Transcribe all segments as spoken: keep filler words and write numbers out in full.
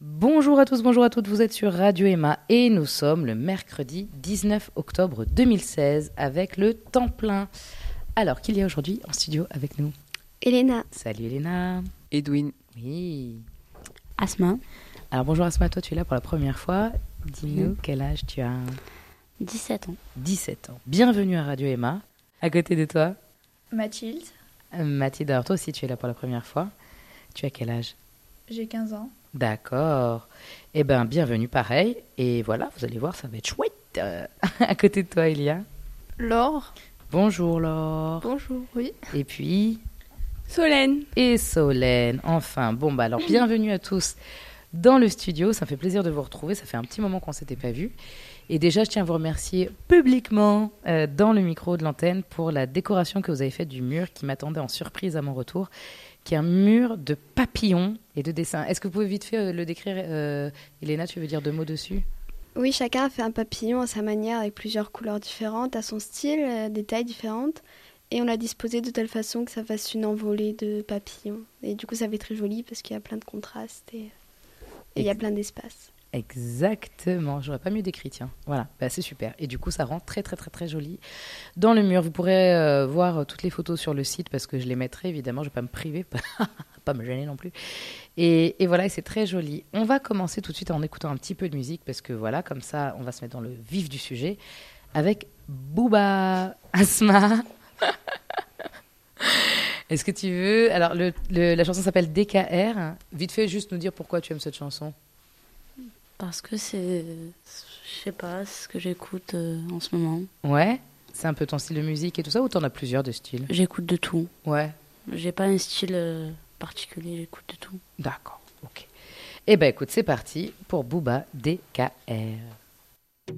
Bonjour à tous, bonjour à toutes, vous êtes sur Radio Emma et nous sommes le mercredi dix-neuf octobre deux mille seize avec le temps plein. Alors, qu'il y a aujourd'hui en studio avec nous? Elena. Salut Elena. Edwin. Oui. Asma. Alors bonjour Asma, toi tu es là pour la première fois. Dis-nous oui. Quel âge tu as? dix-sept ans. dix-sept ans. Bienvenue à Radio Emma. À côté de toi? Mathilde. Euh, Mathilde, alors toi aussi tu es là pour la première fois. Tu as quel âge? J'ai quinze ans. D'accord. Eh bien, bienvenue pareil. Et voilà, vous allez voir, ça va être chouette. Euh, à côté de toi, il y a Laure. Bonjour Laure. Bonjour, oui. Et puis Solène. Et Solène. Enfin, bon, bah alors, bienvenue à tous dans le studio. Ça me fait plaisir de vous retrouver. Ça fait un petit moment qu'on ne s'était pas vus. Et déjà, je tiens à vous remercier publiquement euh, dans le micro de l'antenne pour la décoration que vous avez faite du mur qui m'attendait en surprise à mon retour, qui est un mur de papillons et de dessins. Est-ce que vous pouvez vite fait euh, le décrire, euh, Elena, tu veux dire deux mots dessus? Oui, chacun a fait un papillon à sa manière avec plusieurs couleurs différentes, à son style, euh, des tailles différentes. Et on l'a disposé de telle façon que ça fasse une envolée de papillons. Et du coup, ça fait très joli parce qu'il y a plein de contrastes et, et il y a plein d'espace. Exactement, j'aurais pas mieux décrit, tiens. Voilà, bah, c'est super. Et du coup, ça rend très, très, très, très joli dans le mur. Vous pourrez euh, voir toutes les photos sur le site parce que je les mettrai, évidemment. Je vais pas me priver, pas me gêner non plus. Et, et voilà, et c'est très joli. On va commencer tout de suite en écoutant un petit peu de musique parce que voilà, comme ça, on va se mettre dans le vif du sujet avec Booba. Asma. Est-ce que tu veux... Alors, le, le, la chanson s'appelle D K R. Vite fait, juste nous dire pourquoi tu aimes cette chanson. Parce que c'est, je sais pas, c'est ce que j'écoute euh, en ce moment. Ouais, c'est un peu ton style de musique et tout ça, ou t'en as plusieurs de styles? J'écoute de tout. Ouais. J'ai pas un style euh, particulier, j'écoute de tout. D'accord, ok. Eh ben écoute, c'est parti pour Booba D K R.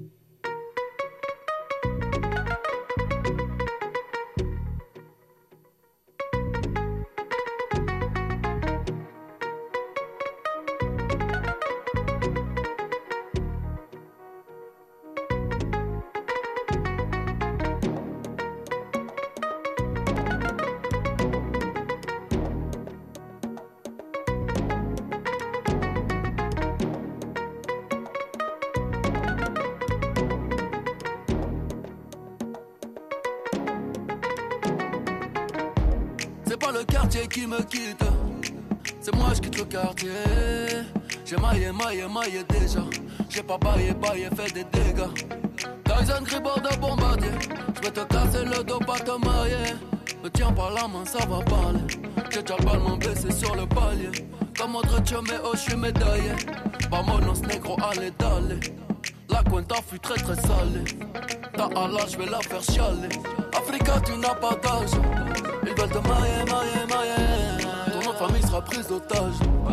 Qui me quitte, c'est moi je quitte le quartier. J'ai maillé, maillé, maillé déjà. J'ai pas baillé, baillé, fait des dégâts. Tyson Gribord de bombardier. Je vais te casser le dos, pas te marier. Me tiens par la main, ça va parler. J'ai déjà le ballon baissé sur le palier. Comme autre chumé, oh je suis médaillé. Vamonos negro, allez d'aller. La cuenta fut très très salée. Ta Allah, je vais la faire chialer. Africa, tu n'as pas d'âge. Ils veulent te mailler, mailler, mailler. Ton nom de famille sera prise d'otage.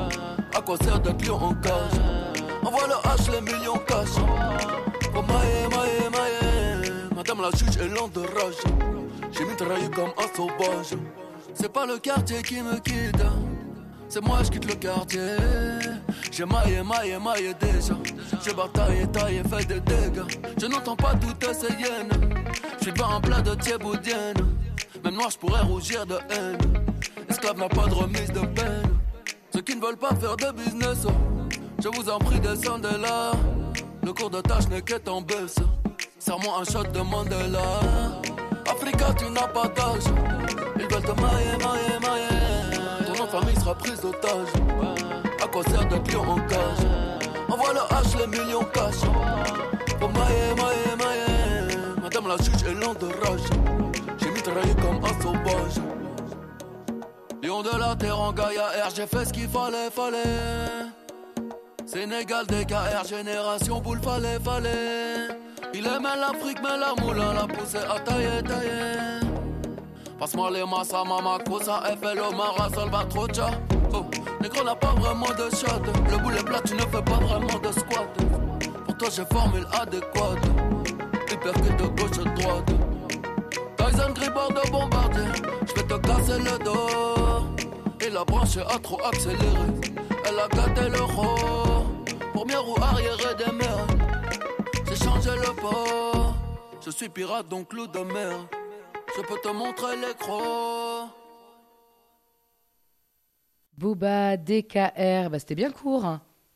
À quoi sert d'être lion en cage? Envoie le H, les millions cash. Pour mailler, mailler, mailler. Madame la juge est lente de rage. J'ai mitraillé comme un sauvage. C'est pas le quartier qui me quitte, c'est moi je quitte le quartier. J'ai maillé, maillé, maillé déjà. J'ai bataillé, taillé, fait des dégâts. Je n'entends pas toutes ces hyènes. J'suis pas en plein de thieboudienne. Même noir j'pourrais rougir de haine. Esclave n'a pas de remise de peine. Ceux qui ne veulent pas faire de business, je vous en prie descendez là. Le cours de tâche n'est qu'être en baisse. Serre-moi un shot de Mandela. Africa tu n'as pas d'âge. Ils veulent te mailler, mailler, mailler. Ton nom de famille sera prise d'otage. À quoi sert d'être lion en cage? Envoie le H, les millions cash. Pour mailler, mailler, mailler. Madame la juge est lente de rage. J'ai mitraillé comme un sauvage. Lion de la terre en Gaïa R, j'ai fait ce qu'il fallait, fallait. Sénégal, D K R, génération boule, fallait, fallait. Il aimait l'Afrique, mais la moulin l'a poussé à tailler, tailler. Passe-moi les massas, mama, cosa, F L O, Mara, Salvatrocha. Oh, négro n'a pas vraiment de shot. Le boulet plat, tu ne fais pas vraiment de squat. Pour toi, j'ai formule adéquate. Hypercute de gauche à droite. Tyson Gribord de bombardier. J'vais te casser le dos. Et la branche a trop accéléré. Elle a gâté l'euro. Première roue arrière et des mers. J'ai changé le port. Je suis pirate donc loup de mer. Je peux te montrer l'écran. Booba, D K R, bah c'était bien court. Hein.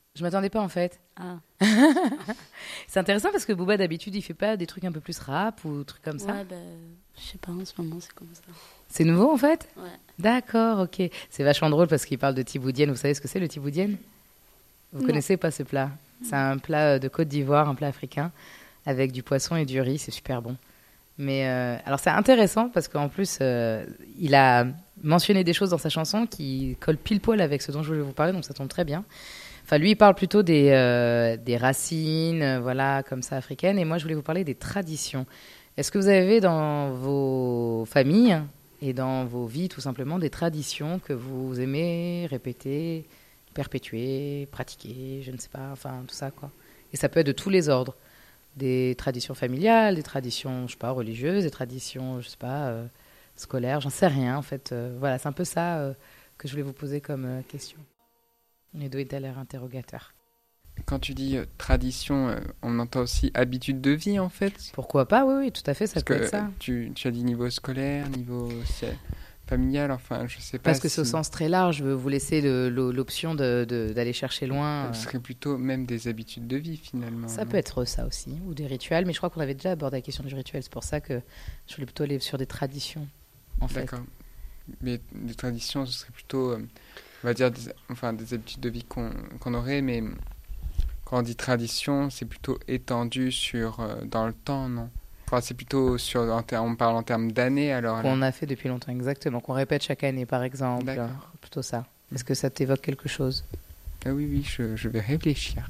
Je m'attendais pas en fait. Ah, C'est intéressant parce que Booba d'habitude il fait pas des trucs un peu plus rap ou trucs comme ça. ouais, bah, je sais pas, en ce moment, c'est comme ça. C'est nouveau en fait. Ouais. D'accord, ok. C'est vachement drôle parce qu'il parle de tiboudienne. Vous savez ce que c'est le tiboudienne? Vous Non. connaissez pas ce plat? C'est un plat de Côte d'Ivoire, un plat africain avec du poisson et du riz. C'est super bon. Mais euh, alors c'est intéressant parce qu'en plus euh, il a mentionné des choses dans sa chanson qui collent pile poil avec ce dont je voulais vous parler, donc ça tombe très bien. Enfin, lui, il parle plutôt des, euh, des racines, euh, voilà, comme ça, africaines. Et moi, je voulais vous parler des traditions. Est-ce que vous avez dans vos familles et dans vos vies, tout simplement, des traditions que vous aimez répéter, perpétuer, pratiquer, je ne sais pas, enfin, tout ça, quoi. Et ça peut être de tous les ordres. Des traditions familiales, des traditions, je sais pas, religieuses, des traditions, je sais pas, euh, scolaires, j'en sais rien, en fait. Euh, voilà, c'est un peu ça euh, que je voulais vous poser comme euh, question. Edo est à l'air interrogateur. Quand tu dis euh, tradition, euh, on entend aussi habitude de vie en fait. Pourquoi pas, oui, oui, tout à fait, ça Parce peut que être ça. tu, tu as dit niveau scolaire, niveau aussi, euh, familial, enfin je sais pas. Parce que c'est au si sens très large, je veux vous laisser le- le- l'option de- de- d'aller chercher loin. Ce euh. serait plutôt même des habitudes de vie finalement. Ça non peut être ça aussi, ou des rituels, mais je crois qu'on avait déjà abordé la question du rituel, c'est pour ça que je voulais plutôt aller sur des traditions, en fait. D'accord. Mais des traditions, ce serait plutôt, euh, on va dire, des, enfin, des habitudes de vie qu'on qu'on aurait, mais quand on dit tradition, c'est plutôt étendu sur, euh, dans le temps, non? Enfin, c'est plutôt sur, en ter- on parle en termes d'années, alors. là. Qu'on a fait depuis longtemps, exactement, qu'on répète chaque année, par exemple. D'accord. euh, Plutôt ça. Est-ce que ça t'évoque quelque chose? Ah oui, oui, je, je vais réfléchir.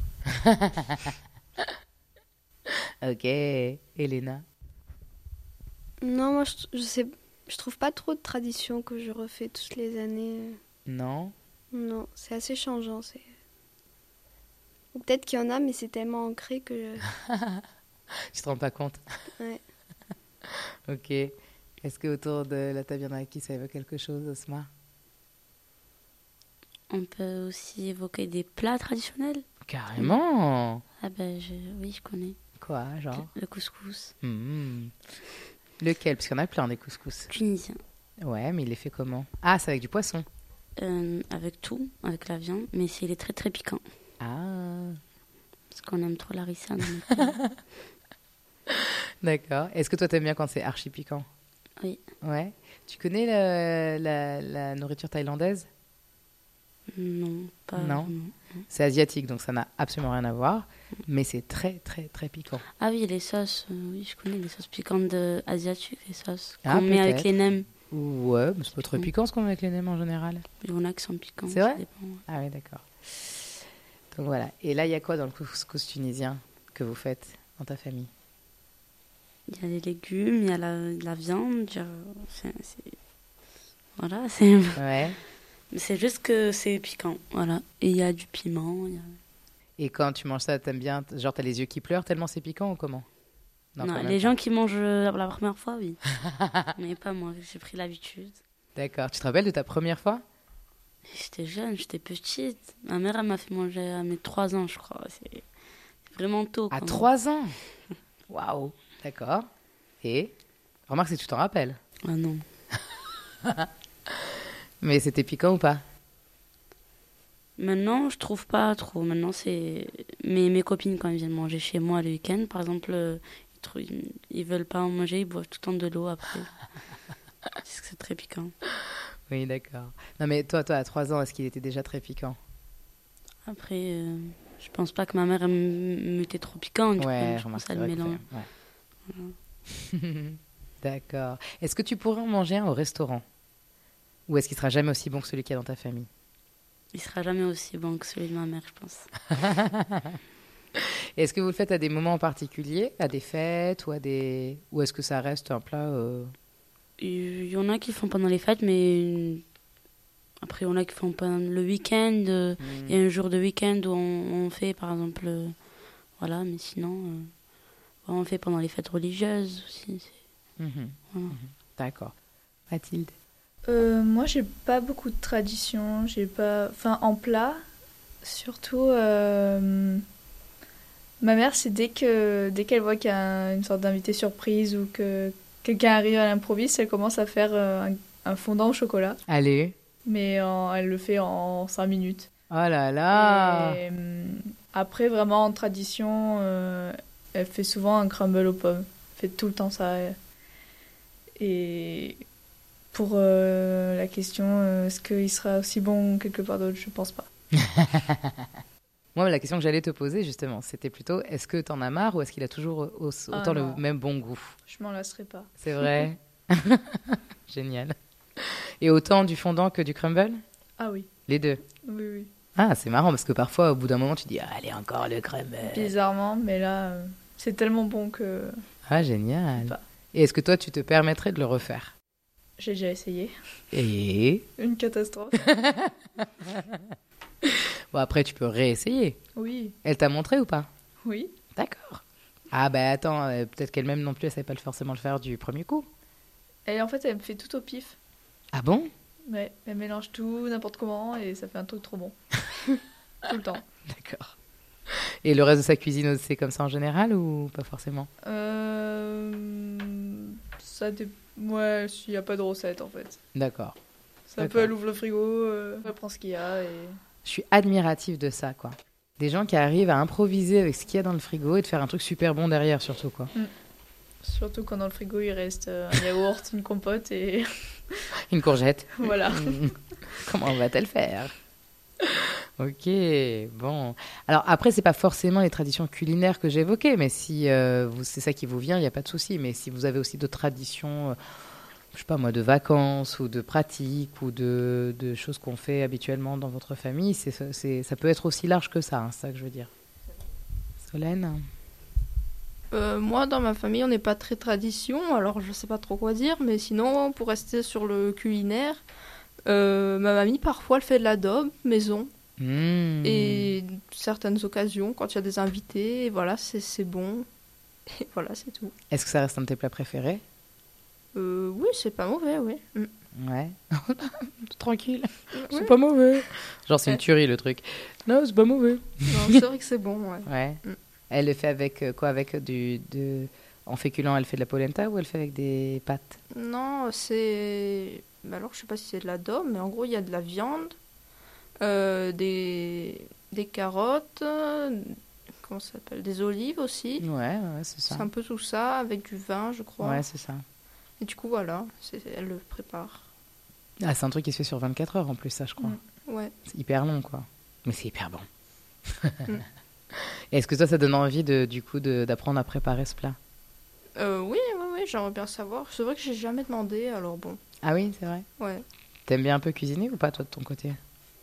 Ok, Elena. Non, moi, je, je sais, je trouve pas trop de traditions que je refais toutes les années. Non? Non, c'est assez changeant. C'est... Ou peut-être qu'il y en a, mais c'est tellement ancré que... Tu te rends pas compte? Ouais. Ok. Est-ce que autour de la tabianaki, ça évoque quelque chose, Osma? On peut aussi évoquer des plats traditionnels. Carrément! Ah ben, je... oui, je connais. Quoi, genre? Le couscous Hmm. Lequel? Parce qu'il y en a plein des couscous. tunisien. Ouais, mais il les fait comment? Ah, c'est avec du poisson. Euh, avec tout, avec la viande, mais c'est, il est très très piquant. Ah, Parce qu'on aime trop la ricin. dans notre pays. d'accord. Est-ce que toi, t'aimes bien quand c'est archi piquant? Oui. Ouais. Tu connais la, la, la nourriture thaïlandaise? Non, pas Non. vraiment. C'est asiatique, donc ça n'a absolument rien à voir. Mais c'est très, très, très piquant. Ah oui, les sauces, euh, oui, je connais les sauces piquantes de... asiatiques, les sauces Ah, qu'on met avec peut-être. les nems. Ouais, mais c'est pas trop Mm. piquant ce qu'on met avec les nems en général. Il y en a qui sont piquants. C'est ça vrai dépend. Ah oui, d'accord. Donc voilà. Et là, il y a quoi dans le couscous tunisien que vous faites dans ta famille? Il y a les légumes, il y a la, la viande. il y a- c'est, c'est- Voilà, c'est... Ouais. c'est juste que c'est piquant. Voilà. Et il y a du piment. il y a- Et quand tu manges ça, t'aimes bien? Genre, t'as les yeux qui pleurent tellement c'est piquant ou comment? Non, quand même les pas. gens qui mangent euh, la première fois, oui. Mais pas moi, j'ai pris l'habitude. D'accord. Tu te rappelles de ta première fois? J'étais jeune, j'étais petite. Ma mère, elle m'a fait manger à mes trois ans, je crois. C'est vraiment tôt. À quand même. trois ans? Waouh. D'accord. Et? Remarque si tu t'en rappelles. Ah non. Mais c'était piquant ou pas? Maintenant, je trouve pas trop. Maintenant, c'est mes, mes copines, quand elles viennent manger chez moi le week-end, par exemple, euh, ils, trou- ils, ils veulent pas en manger, ils boivent tout le temps de l'eau après. Parce que c'est très piquant. Oui, d'accord. Non, mais toi, toi, à trois ans, est-ce qu'il était déjà très piquant? Après, euh, je pense pas que ma mère elle me mettait trop piquant. Du Ouais, coup, je remarque, pense à c'est le vrai que mélange. fait- ouais. D'accord. Est-ce que tu pourrais en manger un au restaurant? Ou est-ce qu'il sera jamais aussi bon que celui qu'il y a dans ta famille? Il sera jamais aussi bon que celui de ma mère, je pense. Et est-ce que vous le faites à des moments en particulier, à des fêtes ou à des... ou est-ce que ça reste un plat euh, Il y en a qui font pendant les fêtes, mais après, il y en a qui font pendant le week-end. euh, Il y a un jour de week-end où on, on fait, par exemple, euh, voilà, mais sinon, euh, on fait pendant les fêtes religieuses aussi. c'est- Mhm. Voilà. Mhm. D'accord. Mathilde? Euh, moi, j'ai pas beaucoup de traditions. J'ai pas, enfin, en plat, surtout. euh, Ma mère, c'est dès que dès qu'elle voit qu'il y a une sorte d'invité surprise ou que quelqu'un arrive à l'improviste, elle commence à faire euh, un, un fondant au chocolat. Allez. Mais en- elle le fait en cinq minutes. Oh là là. Et, euh, après, vraiment, en tradition, euh, elle fait souvent un crumble aux pommes. Elle fait tout le temps ça. Et pour euh, la question, euh, est-ce qu'il sera aussi bon quelque part d'autre? Je pense pas. Moi, la question que j'allais te poser, justement, c'était plutôt est-ce que t'en as marre ou est-ce qu'il a toujours au- autant Ah, le non. même bon goût? Je m'en lasserai pas. C'est vrai. Génial. Et autant du fondant que du crumble? Ah oui, Les deux. oui, oui. Ah, c'est marrant parce que parfois, au bout d'un moment, tu dis ah, allez, encore le crumble. Bizarrement, mais là, euh, c'est tellement bon que Ah, génial. Pas. Et est-ce que toi, tu te permettrais de le refaire? j'ai déjà essayé. Et Une catastrophe. bon, après, tu peux réessayer. Oui, Elle t'a montré ou pas? oui. D'accord. Ah, bah attends, euh, peut-être qu'elle-même non plus, elle savait pas le- forcément le faire du premier coup. Et en fait, elle me fait tout au pif. Ah bon? Ouais, elle mélange tout, n'importe comment, et ça fait un truc trop bon. Tout le temps. D'accord. Et le reste de sa cuisine, c'est comme ça en général ou pas forcément? Euh... Ça dé... Ouais, s'il n'y a pas de recette, en fait. D'accord. Ça D'accord. peut, elle ouvre le frigo, euh, elle prend ce qu'il y a, et... Je suis admirative de ça, quoi. Des gens qui arrivent à improviser avec ce qu'il y a dans le frigo et de faire un truc super bon derrière, surtout, quoi. Surtout quand dans le frigo, il reste euh, un yaourt, une compote, et Une courgette. voilà. Mm. Comment va-t-elle faire? Ok, bon. Alors après, c'est pas forcément les traditions culinaires que j'évoquais, mais si euh, vous, c'est ça qui vous vient, il n'y a pas de souci. Mais si vous avez aussi d'autres traditions, euh, je sais pas moi, de vacances ou de pratiques ou de, de choses qu'on fait habituellement dans votre famille, c'est, c'est, ça peut être aussi large que ça, hein, c'est ça que je veux dire. Solène? Euh, moi, dans ma famille, on n'est pas très tradition, alors je sais pas trop quoi dire, mais sinon, pour rester sur le culinaire, euh, ma mamie, parfois, elle fait de l'adobe maison, Mmh. et certaines occasions, quand il y a des invités, et voilà, c'est, c'est bon, et voilà, c'est tout. Est-ce que ça reste un de tes plats préférés? Euh, oui, c'est pas mauvais, oui. Mm. Ouais. Tranquille. Ouais. C'est pas mauvais. Genre, c'est une Ouais. tuerie le truc. Non, c'est pas mauvais. Non, c'est vrai que c'est bon, ouais. Ouais. Mm. Elle le fait avec euh, quoi? Avec du. De... En féculent, elle fait de la polenta ou elle fait avec des pâtes? Non, c'est... bah alors, je sais pas si c'est de l'adobe, mais en gros, il y a de la viande, euh, des... des carottes, euh, comment ça s'appelle? Des olives aussi. Ouais, ouais, c'est ça. C'est un peu tout ça, avec du vin, je crois. Ouais, c'est ça. Et du coup, voilà, c'est... elle le prépare. Ah, c'est un truc qui se fait sur vingt-quatre heures en plus, ça, je crois. Mm. Ouais. C'est hyper long, quoi. Mais c'est hyper bon. Mm. Et est-ce que toi, ça donne envie, de, du coup, de, d'apprendre à préparer ce plat? Euh, oui, oui, oui, j'aimerais bien savoir. C'est vrai que j'ai jamais demandé, alors bon. Ah oui, c'est vrai. Ouais. T'aimes bien un peu cuisiner ou pas, toi, de ton côté?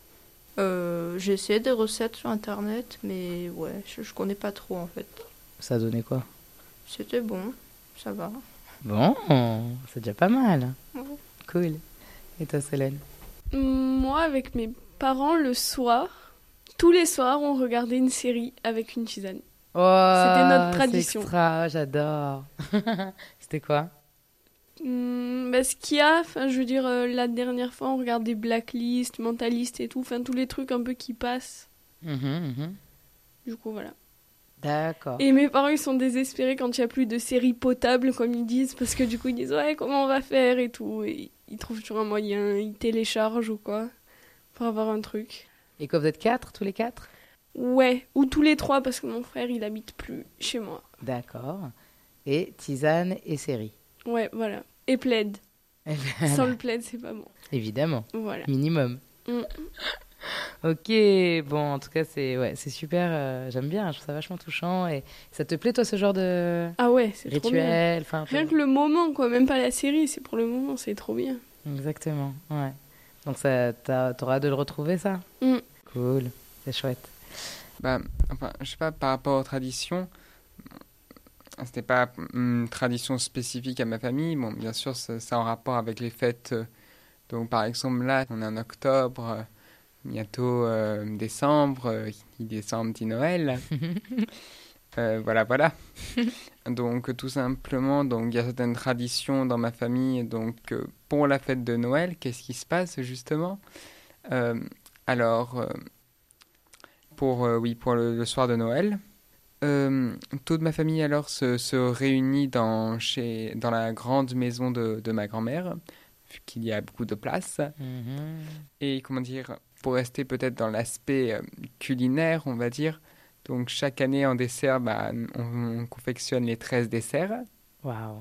Euh, j'ai essayé des recettes sur Internet, mais ouais, je, je connais pas trop, en fait. Ça a donné quoi? C'était bon, ça va. Bon, c'est déjà pas mal. Ouais. Cool. Et toi, Solène? Moi, avec mes parents, le soir, tous les soirs, on regardait une série avec une tisane. Oh, C'était notre c'est tradition. extra, j'adore. C'était quoi? Hum, bah, ce qu'il y a, enfin, je veux dire, euh, la dernière fois, on regardait Blacklist, Mentalist et tout, enfin, tous les trucs un peu qui passent. Mhm, mhm. Du coup, voilà. D'accord. Et mes parents, ils sont désespérés quand il n'y a plus de séries potables, comme ils disent, parce que du coup, ils disent, ouais, comment on va faire et tout. Et ils trouvent toujours un moyen, ils téléchargent ou quoi, pour avoir un truc. Et quoi, vous êtes quatre, tous les quatre? Ouais, ou tous les trois, parce que mon frère, il habite plus chez moi. D'accord. Et tisane et série. Ouais, voilà. Et plaid. Sans le plaid, c'est pas bon. Évidemment, Voilà. minimum. Mm. Ok, bon, en tout cas, c'est ouais, c'est super. euh, j'aime bien, je trouve ça vachement touchant. Et ça te plaît, toi, ce genre de Ah ouais, c'est trop bien. rituel? Enfin, Rien que le moment, quoi. Même pas la série, c'est pour le moment, c'est trop bien. exactement, ouais. Donc, ça, t'as- t'auras hâte de le retrouver, ça? Mm. Cool, c'est chouette. Bah, enfin, je sais pas, par rapport aux traditions, c'était pas une tradition spécifique à ma famille. Bon, bien sûr, ça, ça a un rapport avec les fêtes. euh, Donc, par exemple, là, on est en octobre, euh, bientôt euh, décembre, euh, qui dit décembre dit Noël. Euh, voilà, voilà. Donc, tout simplement, donc il y a certaines traditions dans ma famille. Donc, euh, pour la fête de Noël, qu'est-ce qui se passe justement? Euh, Alors, euh, pour euh, oui, pour le, le soir de Noël, euh, toute ma famille alors se, se réunit dans chez dans la grande maison de, de ma grand-mère, vu qu'il y a beaucoup de place. Mhm. Et comment dire, pour rester peut-être dans l'aspect euh, culinaire, on va dire, donc chaque année en dessert, bah, on, on confectionne les treize desserts. Waouh.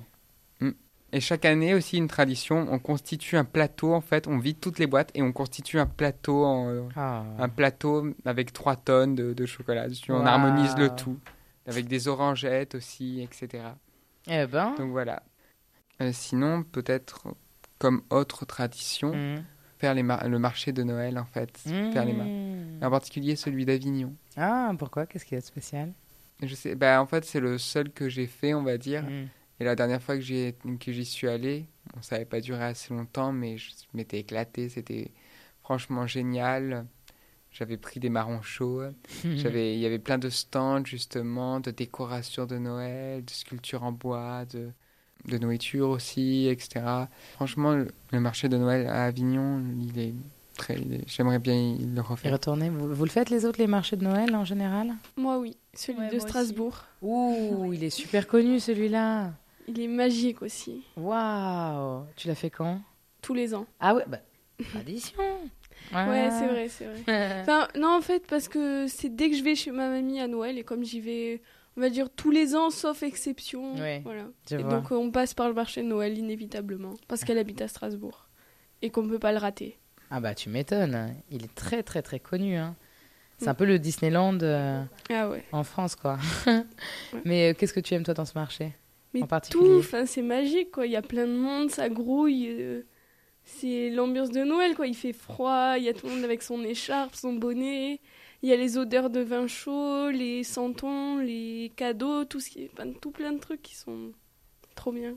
Et chaque année aussi une tradition, on constitue un plateau en fait, on vide toutes les boîtes et on constitue un plateau, en, Ah. un plateau avec trois tonnes de, de chocolat dessus. On Wow. harmonise le tout, avec des orangettes aussi, et cetera. Eh ben. Donc voilà. Euh, sinon, peut-être comme autre tradition, Mmh. faire les mar- le marché de Noël en fait. Mmh. Faire les mar- En particulier celui d'Avignon. Ah, pourquoi? Qu'est-ce qu'il y a de spécial? Je sais, bah, en fait c'est le seul que j'ai fait, on va dire. Mmh. Et la dernière fois que, j'ai, que j'y suis allé, bon, ça n'avait pas duré assez longtemps, mais je m'étais éclaté, c'était franchement génial. J'avais pris des marrons chauds, J'avais, il y avait plein de stands justement, de décorations de Noël, de sculptures en bois, de, de nourriture aussi, et cetera. Franchement, le, le marché de Noël à Avignon, il est très, il est- j'aimerais bien y- le Et refaire. retournez, vous, vous le faites les autres, les marchés de Noël en général? Moi, oui. Celui Ouais, de moi aussi. Strasbourg. Ouh, il est super connu celui-là. Il est magique aussi. Waouh. Tu l'as fait quand? Tous les ans. Ah ouais, bah, tradition. Ouais, c'est vrai, c'est vrai. vrai. Enfin, non, en fait, parce que c'est dès que je vais chez ma mamie à Noël, et comme j'y vais, on va dire, tous les ans, sauf exception. Ouais, Voilà. je Et vois. donc, euh, on passe par le marché de Noël, inévitablement, parce qu'elle habite à Strasbourg. Et qu'on ne peut pas le rater. Ah bah tu m'étonnes, il est très très très connu. Hein. C'est Mm. un peu le Disneyland euh, Ah ouais. en France quoi. Mais euh, qu'est-ce que tu aimes toi dans ce marché? Mais En particulier. tout, enfin, c'est magique, quoi. Il y a plein de monde, ça grouille. euh, C'est l'ambiance de Noël, quoi. Il fait froid, il y a tout le monde avec son écharpe, son bonnet. Il y a les odeurs de vin chaud, les santons, les cadeaux, tout, ce qui est... enfin, tout plein de trucs qui sont trop bien.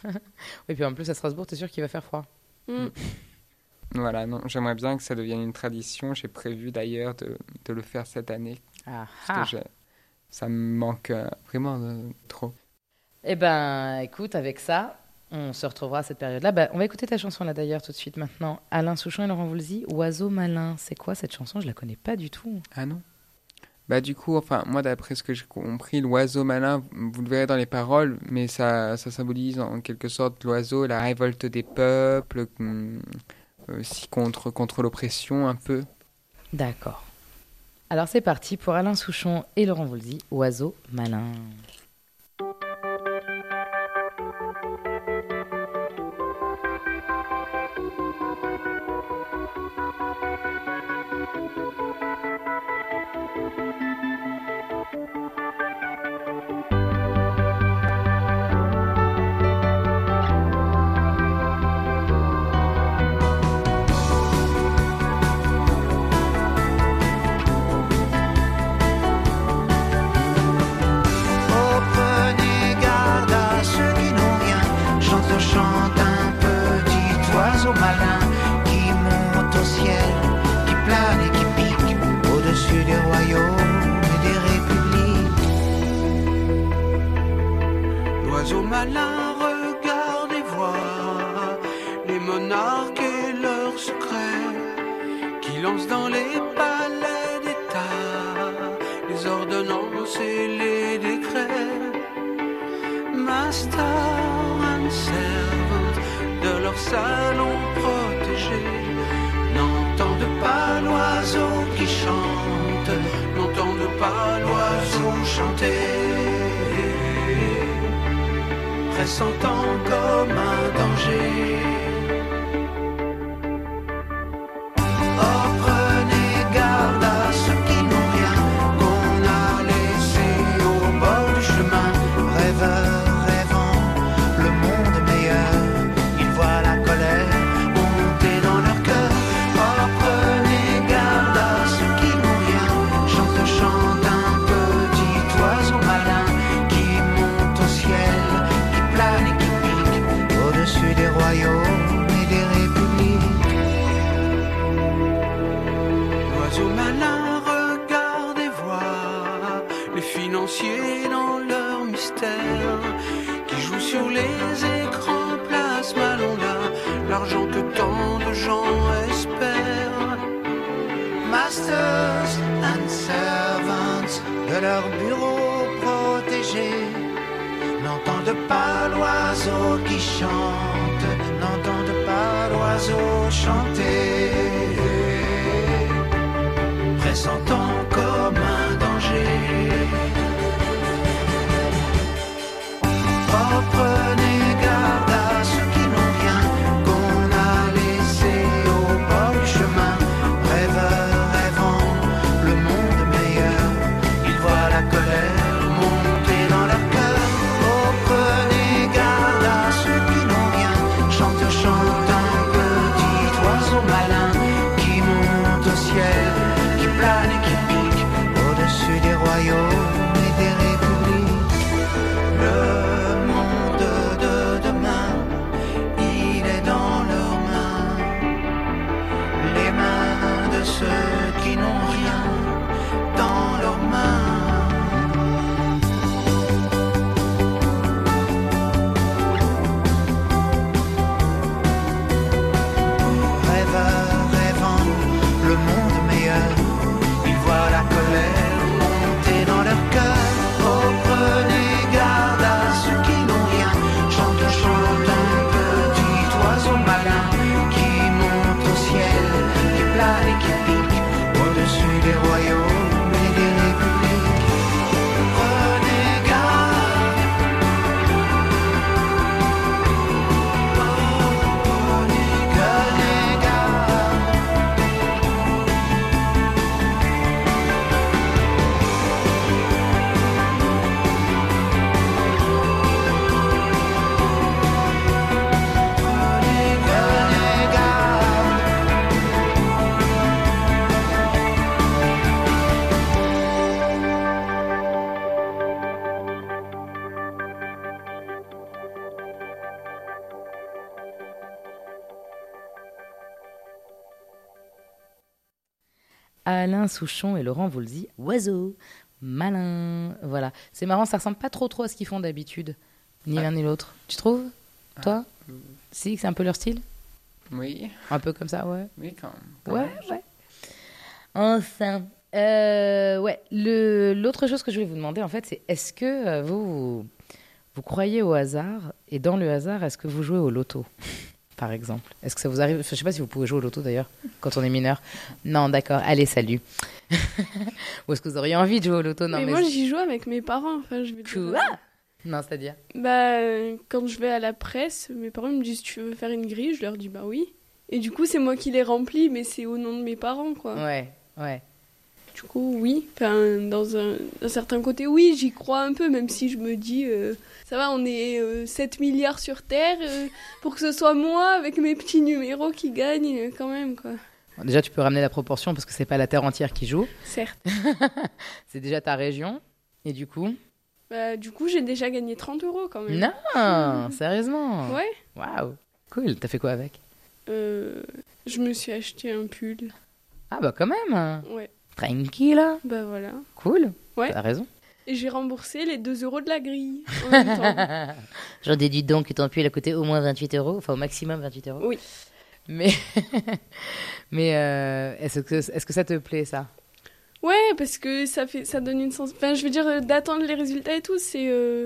Et puis en plus à Strasbourg, t'es sûr qu'il va faire froid. Mm. Voilà, non, j'aimerais bien que ça devienne une tradition. J'ai prévu d'ailleurs de, de le faire cette année. Ah, Parce ah. que j'ai- ça me manque euh, vraiment euh, trop. Eh ben écoute, avec ça, on se retrouvera à cette période-là. Bah, on va écouter ta chanson là d'ailleurs tout de suite maintenant. Alain Souchon et Laurent Voulzy, Oiseau malin. C'est quoi cette chanson? Je la connais pas du tout. Ah non? Bah du coup, enfin, moi d'après ce que j'ai compris, l'oiseau malin, vous le verrez dans les paroles, mais ça, ça symbolise en quelque sorte l'oiseau, la révolte des peuples, hum, aussi contre, contre l'oppression un peu. D'accord. Alors c'est parti pour Alain Souchon et Laurent Voulzy, Oiseau malin. Oh, prenez garde à ceux qui n'ont rien. Chante, chante un petit oiseau malin qui monte au ciel, qui plane et qui pique au-dessus des royaumes et des républiques. L'oiseau malin regarde et voit les monarques et leurs secrets qui lancent dans les palais d'État les ordonnances et les décrets. Master and servant de leur salon protégé n'entendent pas l'oiseau qui chante, n'entendent pas l'oiseau chanter, pressentant comme un danger. Oh, prenez garde à ceux qui n'ont rien, qu'on a laissé au bord du chemin. Rêveurs, rêvant le monde meilleur, ils voient la colère monter dans leur cœur. Oh, prenez garde à ceux qui n'ont rien. Chante, chante un petit oiseau malin qui monte au ciel, qui plane et qui pique au-dessus des royaumes et des républiques. L'oiseau malin regarde et voit les financiers dans leur mystère, qui jouent sur les écrans, place Malon-là, l'argent que tant de gens espèrent. Masters and servants de leur bureau protégé n'entendent pas l'oiseau qui chante, n'entendent pas l'oiseau chanter, sentant comme un danger. Oh, prenez garde à ceux qui n'ont rien, qu'on a laissé au bord du chemin. Rêveurs, rêvant le monde meilleur, ils voient la colère monter dans leur cœur. Oh, prenez garde à ceux qui n'ont rien, chante, chante un petit oiseau malin qui monte au ciel, qui plane et qui pique au-dessus des royaumes et des républiques. Le monde de demain, il est dans leurs mains, les mains de ceux qui n'ont rien dans leurs mains. Rêveurs, rêvant le monde meilleur, ils voient la colère monter dans leur cœur. Oh, prenez garde à ceux qui n'ont rien, chante, chante un petit oiseau malin qui monte au ciel, qui plane et qui pique au-dessus des royaumes et des républiques. Prenez garde. Oh, prenez garde. Prenez garde. Alain Souchon et Laurent Voulzy, oiseau, malin. Voilà, c'est marrant, ça ressemble pas trop trop à ce qu'ils font d'habitude, ni Ah. l'un ni l'autre. Tu trouves, toi Euh, Si, c'est un peu leur style, Oui, un peu comme ça, ouais. oui, quand quand Ouais, même. ouais. Enfin, euh, ouais. Le l'autre chose que je voulais vous demander, en fait, c'est est-ce que euh, vous, vous vous croyez au hasard, et dans le hasard, est-ce que vous jouez au loto, par exemple? Est-ce que ça vous arrive? Enfin, je sais pas si vous pouvez jouer au loto d'ailleurs quand on est mineur. Non, d'accord. Allez, salut. Ou est-ce que vous auriez envie de jouer au loto? Non, mais, mais moi, j'y joue avec mes parents. Enfin, je vais dire- quoi? Non, c'est-à-dire. Bah, euh, quand je vais à la presse, mes parents me disent tu veux faire une grille, je leur dis bah oui. Et du coup, c'est moi qui les remplis, mais c'est au nom de mes parents, quoi. Ouais, ouais. Du coup, oui. Enfin, dans un, d'un certain côté, oui, j'y crois un peu, même si je me dis, euh, ça va, on est euh, sept milliards sur Terre, euh, pour que ce soit moi, avec mes petits numéros, qui gagne, euh, quand même, quoi. Bon, déjà, tu peux ramener la proportion parce que c'est pas la Terre entière qui joue. Certes. C'est déjà ta région. Et du coup. Bah, du coup, j'ai déjà gagné trente euros, quand même. Non, sérieusement. Ouais. Waouh. Cool. T'as fait quoi avec? Euh, je me suis acheté un pull. Ah, bah, quand même. Ouais. Tranquille. Bah, voilà. Cool. Ouais. T'as raison. Et j'ai remboursé les deux euros de la grille en même temps. J'en déduis donc que ton pull a coûté au moins vingt-huit euros. Enfin, au maximum vingt-huit euros. Oui. Mais, mais euh, est-ce que, est-ce que ça te plaît, ça? Ouais, parce que ça fait, ça donne une sens. Enfin, je veux dire, euh, d'attendre les résultats et tout, c'est euh,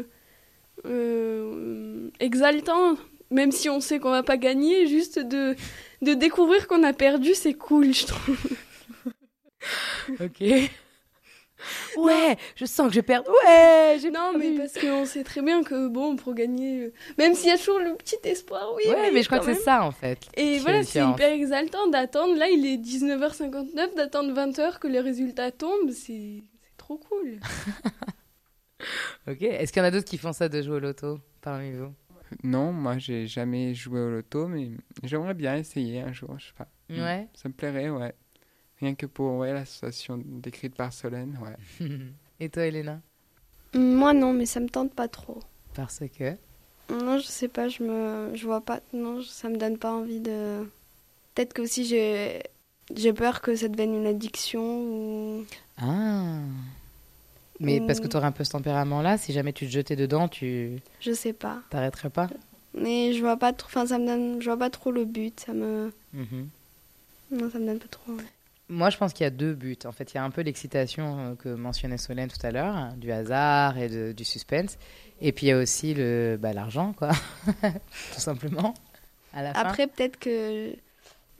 euh, exaltant. Même si on sait qu'on va pas gagner, juste de, de découvrir qu'on a perdu, c'est cool, je trouve. Ok. Ouais, je sens que je perds. Ouais, j'ai Non, mais perdu. parce qu'on sait très bien que, bon, pour gagner... euh, Même s'il y a toujours le petit espoir, oui. Ouais, mais je crois que quand c'est même. ça, en fait. qui Et fait voilà, une c'est différence. hyper exaltant d'attendre. Là, il est dix-neuf heures cinquante-neuf, d'attendre vingt heures que les résultats tombent. C'est c'est trop cool. Ok. Est-ce qu'il y en a d'autres qui font ça de jouer au loto parmi vous? Non, moi, j'ai jamais joué au loto, mais j'aimerais bien essayer un jour, je sais pas. Ouais. Ça me plairait, ouais. Rien que pour ouais, l'association décrite par Solène, ouais. Et toi, Elena? Moi, non, mais ça me tente pas trop. Parce que. Non, je sais pas, je me, je vois pas. Non, ça me donne pas envie de. Peut-être que aussi j'ai, j'ai peur que ça devienne une addiction ou. Ah. Mais parce que Ou- tu aurais un peu ce tempérament-là, si jamais tu te jetais dedans, tu Je sais pas. t'arrêterais pas? Mais je vois pas trop. Enfin, ça me donne. Je vois pas trop le but. Ça me. Mhm. Non, ça me donne pas trop. envie. Moi, je pense qu'il y a deux buts. En fait, il y a un peu l'excitation euh, que mentionnait Solène tout à l'heure, hein, du hasard et de- du suspense. Et puis, il y a aussi le, bah, l'argent, quoi. Tout simplement. À la fin. Après, peut-être que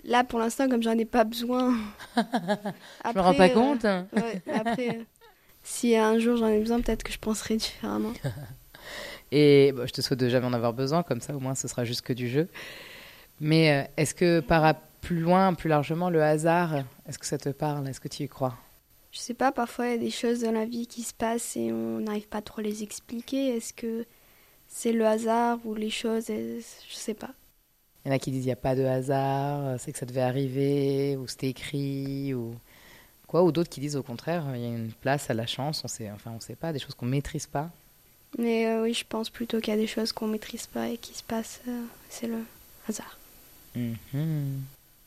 Là, pour l'instant, comme j'en ai pas besoin. Je me rends pas euh, compte. Ouais, après, euh, si un jour j'en ai besoin, peut-être que je penserai différemment. Et bon, je te souhaite de jamais en avoir besoin, comme ça au moins ce sera juste que du jeu. Mais euh, est-ce que par à- plus loin, plus largement, le hasard, est-ce que ça te parle? Est-ce que tu y crois? Je sais pas, parfois il y a des choses dans la vie qui se passent et on n'arrive pas trop à les expliquer. Est-ce que c'est le hasard ou les choses, elles- je sais pas. Il y en a qui disent il n'y a pas de hasard, c'est que ça devait arriver, ou c'était écrit, ou quoi, ou d'autres qui disent au contraire, il y a une place à la chance, on sait, enfin on sait pas, des choses qu'on maîtrise pas. Mais euh, oui, je pense plutôt qu'il y a des choses qu'on maîtrise pas et qui se passent, euh, c'est le hasard. Mhm.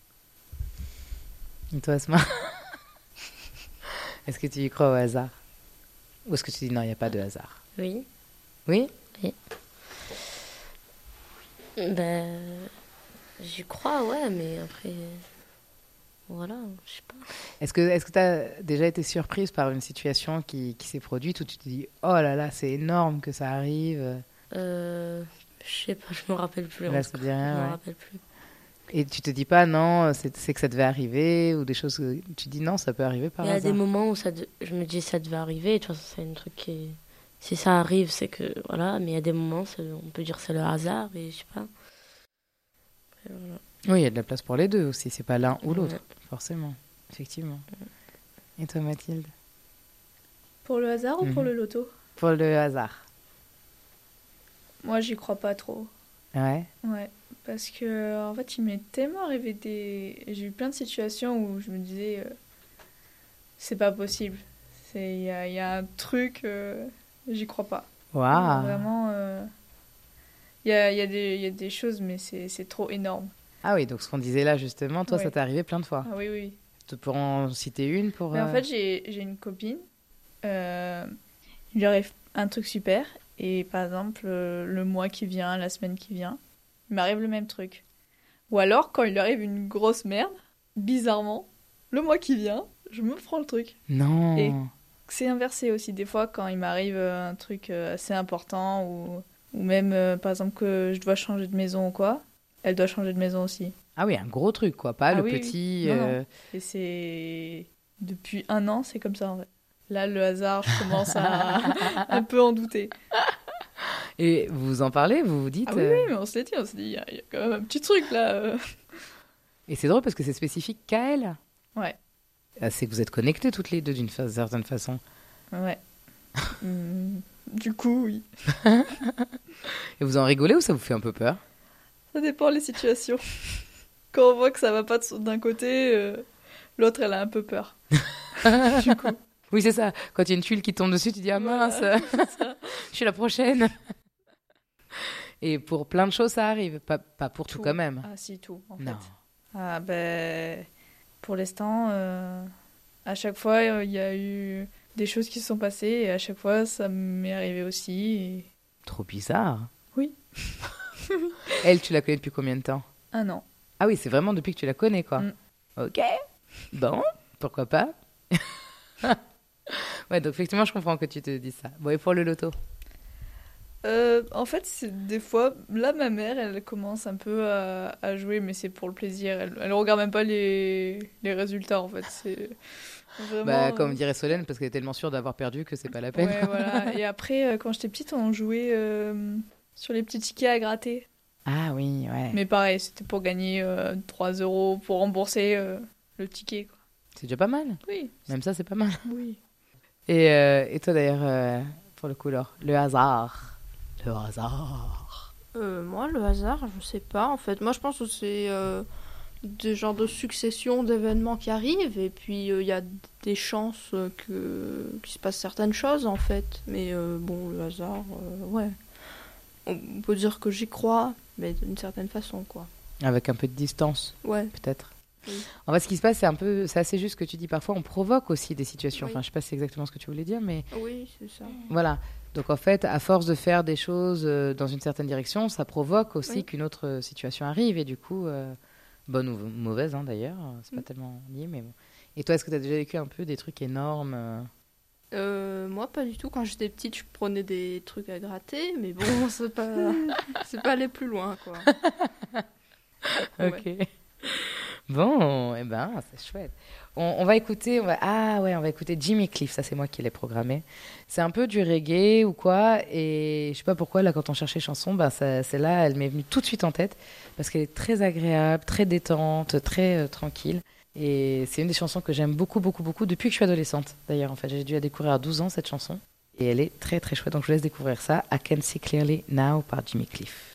Et toi, Asma? Est-ce que tu y crois au hasard? Ou est-ce que tu dis non, il n'y a pas de hasard? Oui. Oui? Ben, j'y crois, ouais, mais après, voilà, je sais pas. Est-ce que est-ce que tu as déjà été surprise par une situation qui, qui s'est produite où tu te dis oh là là, c'est énorme que ça arrive? Euh, je sais pas, je me rappelle plus. Là, en ça tout dit cas, rien, je me ouais. rappelle plus. Et tu te dis pas non, c'est c'est que ça devait arriver, ou des choses que tu dis non, ça peut arriver par Il y a hasard. des moments où ça de- je me dis ça devait arriver, et de toute façon, c'est un truc qui. Si ça arrive, c'est que. Voilà, mais il y a des moments, c'est- on peut dire c'est le hasard, et je sais pas. Après, voilà. Oui, il y a de la place pour les deux aussi, c'est pas l'un ou l'autre, Ouais. forcément, effectivement. Et toi, Mathilde? Pour le hasard ou pour Mhm. le loto? Pour le hasard. Moi, j'y crois pas trop. Ouais. Ouais, parce que en fait, il m'est tellement arrivé des. J'ai eu plein de situations où je me disais, euh, c'est pas possible. C'est il y a, il y a un truc, euh, j'y crois pas. Waouh. Vraiment, euh, il y a, il y a des, il y a des choses, mais c'est c'est trop énorme. Ah oui, donc ce qu'on disait là justement, toi, Ouais. ça t'est arrivé plein de fois. Ah oui, oui. Tu peux en citer une pour. Mais en euh, fait, j'ai j'ai une copine, euh, il lui arrive un truc super, et par exemple, euh, le mois qui vient, la semaine qui vient, il m'arrive le même truc. Ou alors, quand il lui arrive une grosse merde, bizarrement, le mois qui vient, je me prends le truc. Non. Et- C'est inversé aussi. Des fois, quand il m'arrive euh, un truc euh, assez important, ou, ou même, euh, par exemple, que je dois changer de maison ou quoi, elle doit changer de maison aussi. Ah oui, un gros truc, quoi, pas Ah le oui, oui. petit. Non, non. euh, Et c'est... Depuis un an, c'est comme ça, en fait. Là, le hasard, je commence à un peu en douter. Et vous en parlez, vous vous dites. Ah oui, euh, oui, mais on se l'est dit, on s'est dit, il y, a- il y a quand même un petit truc, là. euh. Et c'est drôle parce que c'est spécifique qu'à elle. Ouais, Ah, c'est que vous êtes connectés toutes les deux d'une fa- certaine façon. ouais. Hum, du coup, oui. Et vous en rigolez ou ça vous fait un peu peur? Ça dépend les situations. Quand on voit que ça va pas de- d'un côté, euh, l'autre, elle a un peu peur. Du coup. Oui, c'est ça. Quand il y a une tuile qui tombe dessus, tu dis ah mince, Voilà, c'est ça. je suis la prochaine. Et pour plein de choses, ça arrive. Pas, pas pour tout, Tout. quand même. Ah si, tout, en Non. fait. Ah ben, pour l'instant, euh, à chaque fois, euh, il y a eu des choses qui se sont passées et à chaque fois, ça m'est arrivé aussi. Et... Trop bizarre. Oui. Elle, tu la connais depuis combien de temps? Un an. Ah oui, c'est vraiment depuis que tu la connais, quoi. Mm. Ok. Bon, pourquoi pas. Ouais, donc effectivement, je comprends que tu te dises ça. Bon, et pour le loto? Euh, en fait, c'est des fois, là, ma mère, elle commence un peu à, à jouer, mais c'est pour le plaisir. Elle, elle regarde même pas les, les résultats, en fait. C'est vraiment... Bah, comme euh, dirait Solène, parce qu'elle est tellement sûre d'avoir perdu que c'est pas la peine. Ouais, voilà. Et après, euh, quand j'étais petite, on jouait euh, sur les petits tickets à gratter. Ah oui, ouais. Mais pareil, c'était pour gagner euh, trois euros pour rembourser euh, le ticket, quoi. C'est déjà pas mal. Oui, Même ça, c'est pas mal. oui. Et, euh, et toi, d'ailleurs, euh, pour le coup, Laure, le hasard. Le hasard. Euh, moi, le hasard, je sais pas, en fait. Moi, je pense que c'est euh, des genres de succession d'événements qui arrivent, et puis il y a des chances euh, que qu'il se passe certaines choses, en fait. Mais euh, bon, le hasard, euh, ouais. On peut dire que j'y crois, mais d'une certaine façon, quoi. Avec un peu de distance, Ouais. peut-être. Oui. En fait, ce qui se passe, c'est un peu, c'est assez juste ce que tu dis. Parfois, on provoque aussi des situations. Oui. Enfin, je sais pas si c'est exactement ce que tu voulais dire, mais Oui, c'est ça. voilà. Donc, en fait, à force de faire des choses euh, dans une certaine direction, ça provoque aussi Oui. qu'une autre euh, situation arrive. Et du coup, euh, bonne ou mauvaise, hein, d'ailleurs, euh, c'est pas Mm. tellement lié, mais bon. Et toi, est-ce que tu as déjà vécu un peu des trucs énormes euh, Euh, moi, pas du tout. Quand j'étais petite, je prenais des trucs à gratter, mais bon, c'est pas, c'est pas aller plus loin, quoi. Ouais. Ok. Bon, eh ben, c'est chouette. On, on va écouter, on va, ah ouais, on va écouter Jimmy Cliff, ça c'est moi qui l'ai programmé. C'est un peu du reggae ou quoi, et je sais pas pourquoi, là, quand on cherchait chanson, ben, ça, celle-là, elle m'est venue tout de suite en tête, parce qu'elle est très agréable, très détente, très euh, tranquille. Et c'est une des chansons que j'aime beaucoup, beaucoup, beaucoup depuis que je suis adolescente. D'ailleurs, en fait, j'ai dû la découvrir à douze ans, cette chanson. Et elle est très, très chouette, donc je vous laisse découvrir ça. I Can See Clearly Now par Jimmy Cliff.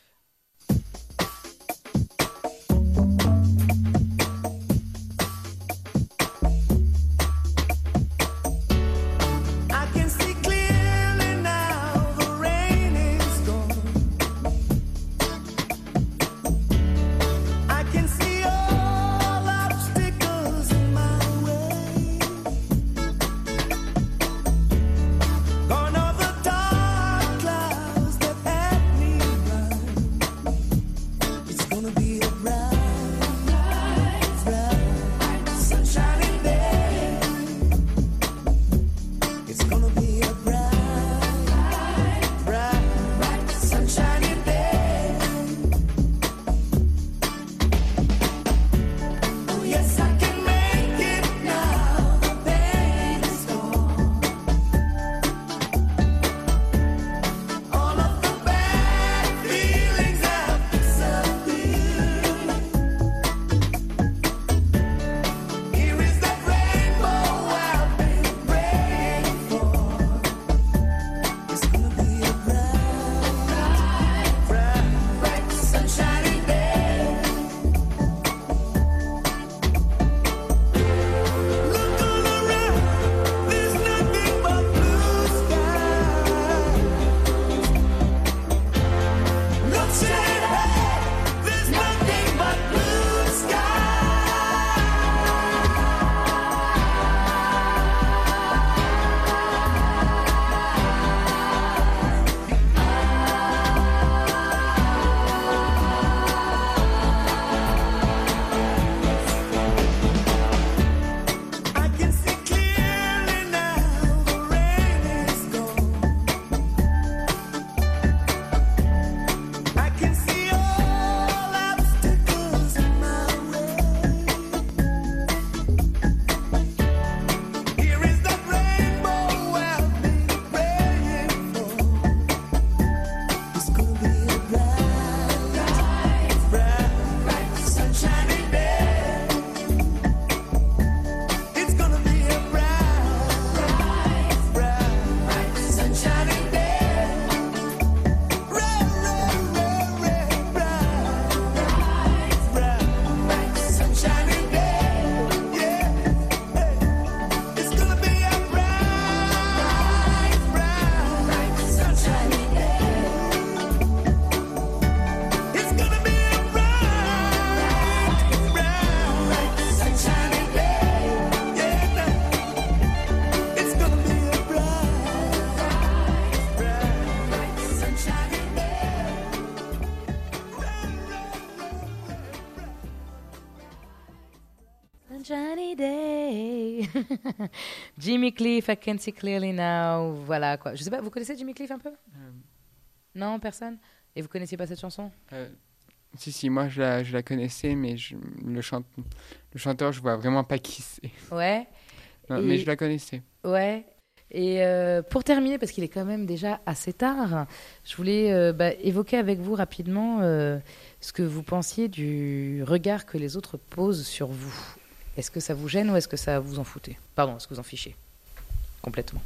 Sunshiny day. Jimmy Cliff, I Can See Clearly Now. Voilà quoi. Je sais pas, vous connaissez Jimmy Cliff un peu? euh... Non, personne? Et vous connaissiez pas cette chanson? euh, Si, si, moi je la, je la connaissais, mais je, le, chante, le chanteur, je vois vraiment pas qui c'est. Ouais. Non, Et... Mais je la connaissais. Ouais. Et euh, pour terminer, parce qu'il est quand même déjà assez tard, je voulais euh, bah, évoquer avec vous rapidement euh, ce que vous pensiez du regard que les autres posent sur vous. Est-ce que ça vous gêne ou est-ce que ça vous en foutez? Pardon, est-ce que vous en fichez complètement?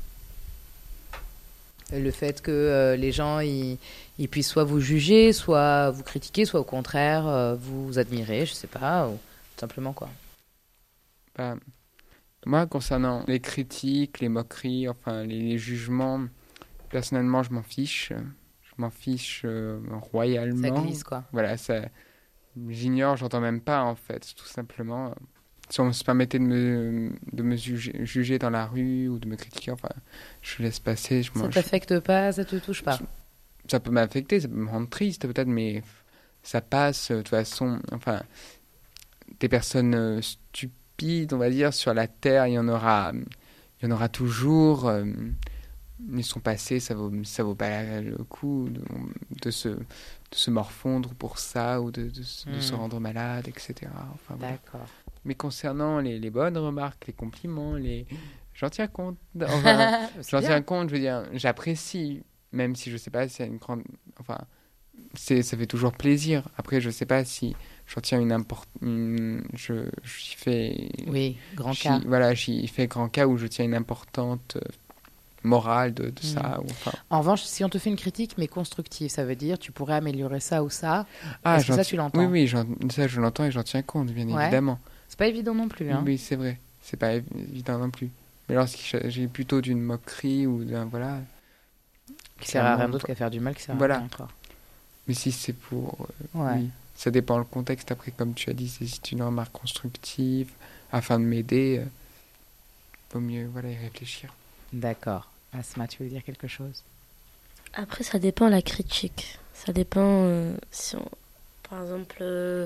Le fait que euh, les gens ils, ils puissent soit vous juger, soit vous critiquer, soit au contraire euh, vous admirer, je sais pas, ou tout simplement quoi. Bah, moi, concernant les critiques, les moqueries, enfin les, les jugements, personnellement, je m'en fiche. Je m'en fiche euh, royalement. Ça glisse quoi. Voilà, ça, j'ignore, j'entends même pas en fait, tout simplement. Si on se permettait de me, de me juger, juger dans la rue ou de me critiquer, enfin, je laisse passer. Je ça t'affecte pas, ça te touche pas? Ça peut m'affecter, ça peut me rendre triste peut-être, mais ça passe. De toute façon, enfin, des personnes stupides, on va dire, sur la Terre, il y en aura, il y en aura toujours. Euh, ils sont passés, ça vaut, ça vaut pas la- le coup de, de, se, de se morfondre pour ça ou de, de, se- de Mm. se rendre malade, et cetera. Enfin, voilà. D'accord. Mais concernant les, les bonnes remarques, les compliments, les... j'en tiens compte. Enfin, C'est j'en bien. tiens compte, je veux dire, j'apprécie, même si je sais pas si y a une grande... Enfin, c'est, ça fait toujours plaisir. Après, je sais pas si j'en tiens une importance... Je, j'y fais... Oui, grand j'y- cas. Voilà, j'y fais grand cas où je tiens une importante euh, morale de, de Mm. ça. Ou, enfin... En revanche, si on te fait une critique, mais constructive, ça veut dire tu pourrais améliorer ça ou ça. Ah, Est-ce que j'en ça, ti- tu l'entends? Oui, oui, j'en- ça, je l'entends et j'en tiens compte, bien Ouais. évidemment. C'est pas évident non plus. Hein. Oui, c'est vrai. C'est pas évi- évident non plus. Mais lorsque j'ai plutôt d'une moquerie ou d'un... Voilà. Qui sert à rien clairement, d'autre qu'à faire du mal, qui sert Voilà. à rien encore. Mais si c'est pour... euh, Ouais. Oui. Ça dépend le contexte. Après, comme tu as dit, c'est si c'est une remarque constructive afin de m'aider, euh, vaut mieux voilà, y réfléchir. D'accord. Asma, tu veux dire quelque chose? Après, ça dépend la critique. Ça dépend euh, si on... Par exemple, euh,